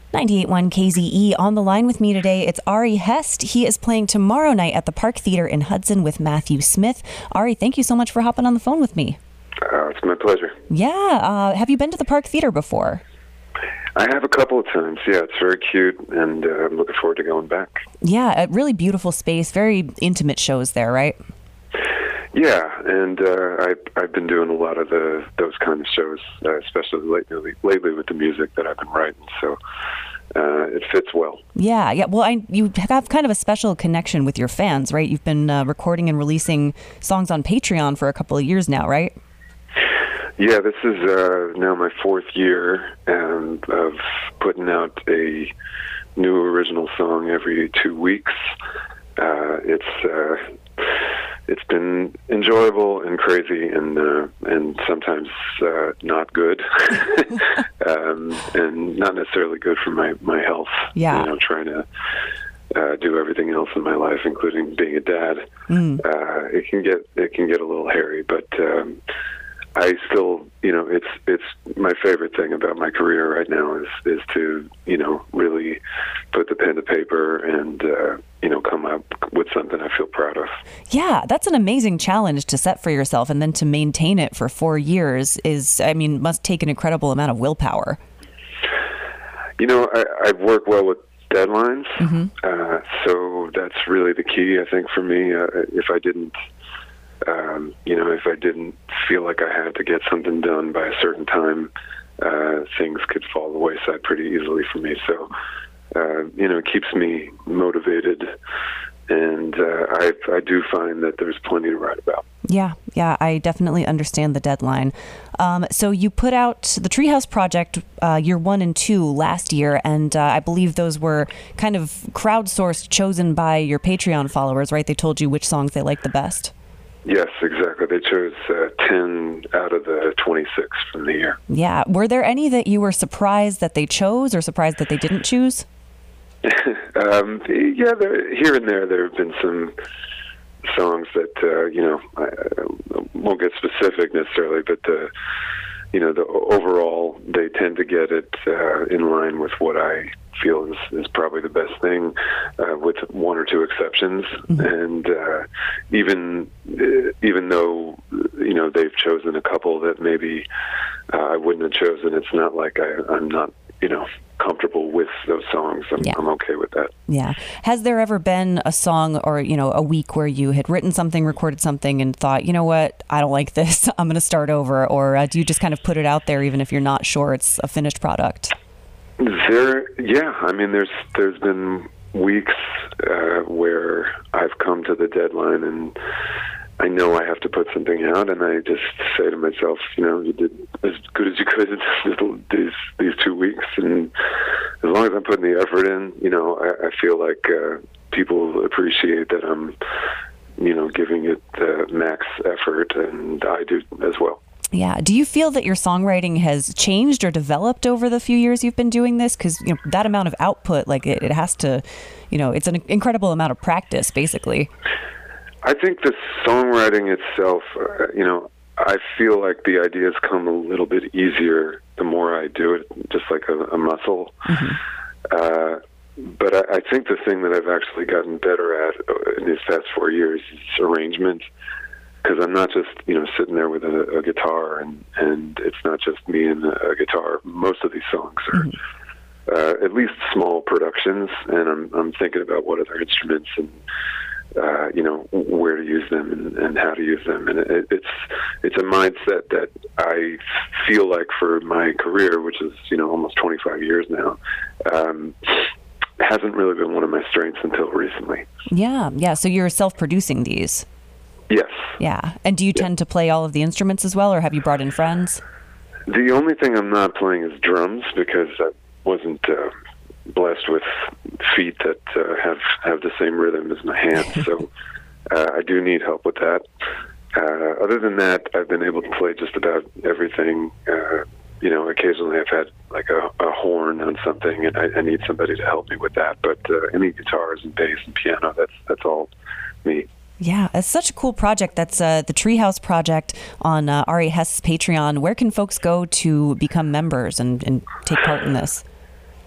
98.1 KZE. On the line with me today, it's Ari Hest. He is playing tomorrow night at the Park Theater in Hudson with Matthew Smith. Ari, thank you so much for hopping on the phone with me. It's my pleasure. Yeah. Have you been to the Park Theater before? I have a couple of times. Yeah, it's very cute, and I'm looking forward to going back. Yeah, a really beautiful space, very intimate shows there, right? Yeah, and I've been doing a lot of those kind of shows, especially lately with the music that I've been writing, so it fits well. Yeah. Well, you have kind of a special connection with your fans, right? You've been recording and releasing songs on Patreon for a couple of years now, right? Yeah, this is now my fourth year of putting out a new original song every 2 weeks. It's been enjoyable and crazy and sometimes not good and not necessarily good for my health. Yeah. Trying to do everything else in my life, including being a dad. It can get a little hairy, but I still, it's my favorite thing about my career right now is to, really put the pen to paper and, come up with something I feel proud of. Yeah, that's an amazing challenge to set for yourself, and then to maintain it for 4 years must take an incredible amount of willpower. I work well with deadlines, so that's really the key, I think, for me. If I didn't feel like I had to get something done by a certain time, things could fall the wayside pretty easily for me. So, it keeps me motivated, and I do find that there's plenty to write about. Yeah, I definitely understand the deadline. So you put out the Treehouse Project year 1 and 2 last year, and I believe those were kind of crowdsourced, chosen by your Patreon followers, right? They told you which songs they liked the best. Yes, exactly. They chose 10 out of the 26 from the year. Yeah. Were there any that you were surprised that they chose or surprised that they didn't choose? Here and there have been some songs that, I won't get specific necessarily, but the overall, they tend to get it in line with what I feel is probably the best thing, with one or two exceptions. And even though they've chosen a couple that maybe I wouldn't have chosen, it's not like I'm not comfortable with those songs. I'm okay with that. Yeah. Has there ever been a song or a week where you had written something, recorded something, and thought, you know what, I don't like this, I'm going to start over? Or do you just kind of put it out there even if you're not sure it's a finished product? There's been weeks where I've come to the deadline and I know I have to put something out, and I just say to myself, you did as good as you could in these 2 weeks, and as long as I'm putting the effort in, I feel like people appreciate that I'm, giving it the max effort, and I do as well. Yeah. Do you feel that your songwriting has changed or developed over the few years you've been doing this? Because that amount of output, it has to, it's an incredible amount of practice, basically. I think the songwriting itself, I feel like the ideas come a little bit easier the more I do it, just like a muscle. But I think the thing that I've actually gotten better at in these past 4 years is arrangement. Because I'm not just, sitting there with a guitar, and it's not just me and a guitar. Most of these songs are at least small productions, and I'm thinking about what other instruments and where to use them and how to use them. And it's a mindset that I feel like for my career, which is almost 25 years now, hasn't really been one of my strengths until recently. Yeah. So you're self-producing these. Yes. Yeah. And do you tend to play all of the instruments as well, or have you brought in friends? The only thing I'm not playing is drums, because I wasn't blessed with feet that have the same rhythm as my hands. So I do need help with that. Other than that, I've been able to play just about everything. Occasionally I've had like a horn on something, and I need somebody to help me with that. But any guitars and bass and piano, that's all me. Yeah, it's such a cool project. That's the Treehouse Project on Ari Hest's Patreon. Where can folks go to become members and take part in this?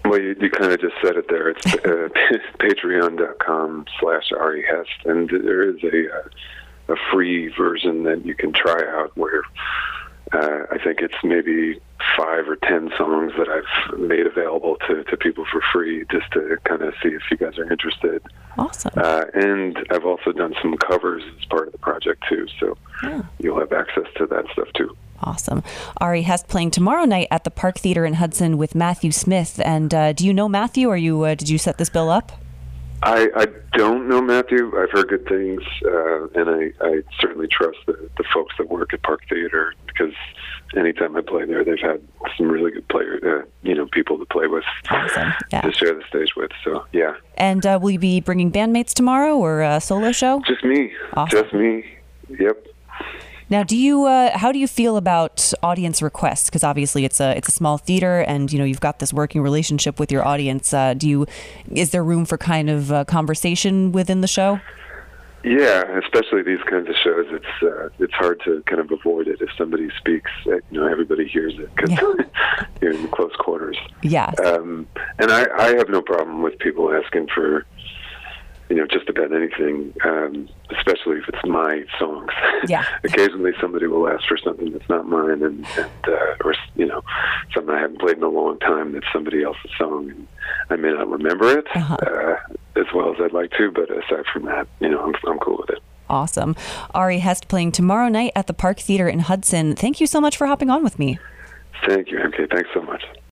Well, you kind of just said it there. It's patreon.com/Ari Hest, and there is a free version that you can try out where I think it's maybe 5 or 10 songs that I've made available to people for free, just to kind of see if you guys are interested. Awesome. And I've also done some covers as part of the project too, so you'll have access to that stuff too. Awesome. Ari Hest playing tomorrow night at the Park Theater in Hudson with Matthew Smith. And do you know Matthew, or did you set this bill up? I don't know Matthew. I've heard good things, and I certainly trust the folks that work at Park Theater, because anytime I play there, they've had some really good players, people to play with, awesome. To share the stage with. So, yeah. And will you be bringing bandmates tomorrow, or a solo show? Just me. Awesome. Just me. Yep. Now, how do you feel about audience requests? Because obviously it's a small theater, and you've got this working relationship with your audience. Is there room for kind of conversation within the show? Yeah, especially these kinds of shows. It's hard to kind of avoid it. If somebody speaks, everybody hears it because you're in close quarters. Yeah. And I have no problem with people asking for, just about anything, especially if it's my songs. Yeah. Occasionally somebody will ask for something that's not mine, and or something I haven't played in a long time that's somebody else's song, and I may not remember it as well as I'd like to, but aside from that, I'm cool with it. Awesome. Ari Hest playing tomorrow night at the Park Theater in Hudson. Thank you so much for hopping on with me. Thank you, MK. Thanks so much.